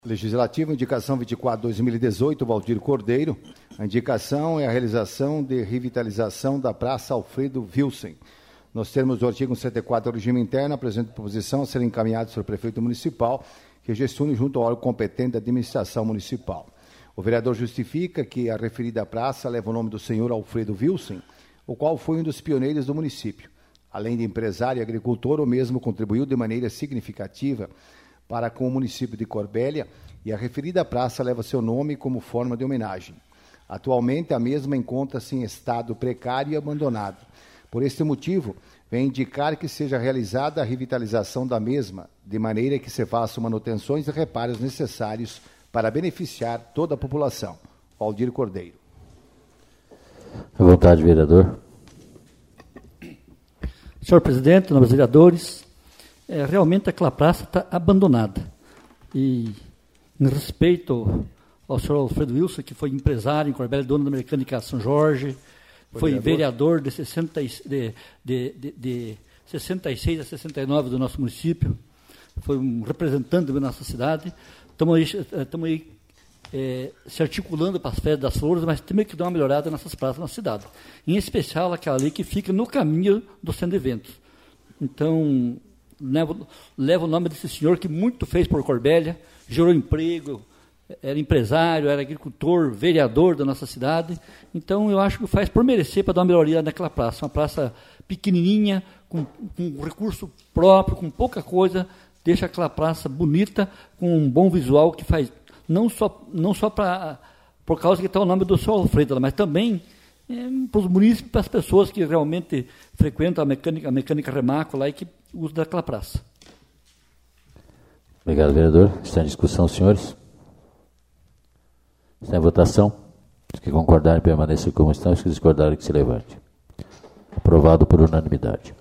Legislativo, indicação 24/2018, Valdir Cordeiro. A indicação é a realização de revitalização da Praça Alfredo Wilson. Nos termos do artigo 174 do regime interno, apresenta proposição a ser encaminhada sobre o prefeito municipal, que gestione junto ao órgão competente da administração municipal. O vereador justifica que a referida praça leva o nome do senhor Alfredo Wilson, o qual foi um dos pioneiros do município. Além de empresário e agricultor, o mesmo contribuiu de maneira significativa para com o município de Corbélia, e a referida praça leva seu nome como forma de homenagem. Atualmente, a mesma encontra-se em estado precário e abandonado. Por este motivo, vem indicar que seja realizada a revitalização da mesma, de maneira que se façam manutenções e reparos necessários para beneficiar toda a população. Valdir Cordeiro. À vontade, vereador. Senhor presidente, nobres vereadores, realmente aquela praça está abandonada. E, em respeito ao senhor Alfredo Wilson, que foi empresário em Corbélia, dono da Mecânica São Jorge, foi vereador de 66 a 69 do nosso município, foi um representante da nossa cidade. Estamos aí se articulando para as festas das flores, mas temos que dar uma melhorada nessas praças na cidade. Em especial aquela ali que fica no caminho do centro de eventos. Então, leva o nome desse senhor que muito fez por Corbélia, gerou emprego, era empresário, era agricultor, vereador da nossa cidade. Então, eu acho que faz por merecer para dar uma melhoria naquela praça. Uma praça pequenininha, com recurso próprio, com pouca coisa, deixa aquela praça bonita, com um bom visual que faz, não só por causa que está o nome do senhor Alfredo, mas também para os munícipes, para as pessoas que realmente frequentam a mecânica Remaco lá e que usam daquela praça. Obrigado, vereador. Está em discussão, senhores? Está em votação? Os que concordarem permaneçam como estão, os que discordarem que se levante. Aprovado por unanimidade.